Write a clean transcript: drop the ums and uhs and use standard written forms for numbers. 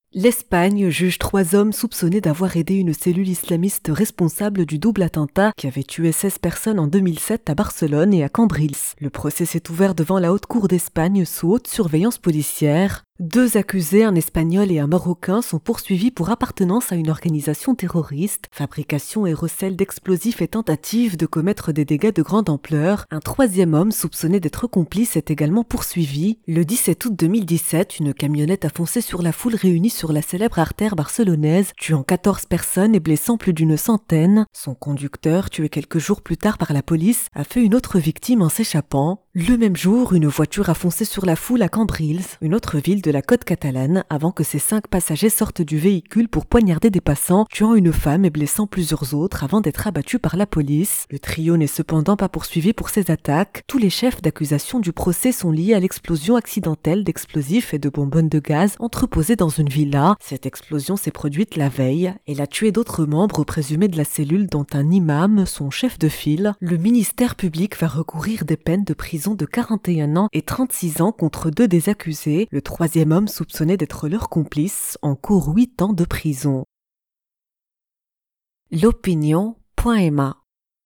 L'Espagne juge 3 hommes soupçonnés d'avoir aidé une cellule islamiste responsable du double attentat qui avait tué 16 personnes en 2007 à Barcelone et à Cambrils. Le procès s'est ouvert devant la Haute Cour d'Espagne sous haute surveillance policière. 2 accusés, un Espagnol et un Marocain, sont poursuivis pour appartenance à une organisation terroriste, fabrication et recel d'explosifs et tentative de commettre des dégâts de grande ampleur. Un 3e homme soupçonné d'être complice est également poursuivi. Le 17 août 2017, une camionnette a foncé sur la foule réunie sur la célèbre artère barcelonaise, tuant 14 personnes et blessant plus d'une centaine. Son conducteur, tué quelques jours plus tard par la police, a fait une autre victime en s'échappant. Le même jour, une voiture a foncé sur la foule à Cambrils, une autre ville de la côte catalane, avant que ses 5 passagers sortent du véhicule pour poignarder des passants, tuant une femme et blessant plusieurs autres avant d'être abattus par la police. Le trio n'est cependant pas poursuivi pour ces attaques. Tous les chefs d'accusation du procès sont liés à l'explosion accidentelle d'explosifs et de bonbonnes de gaz entreposées dans une villa. Cette explosion s'est produite la veille. Elle a tué d'autres membres présumés de la cellule, dont un imam, son chef de file. Le ministère public va recourir des peines de prison de 41 ans et 36 ans contre 2 des accusés. Le 3e homme soupçonné d'être leur complice encourt 8 ans de prison. L'opinion.ma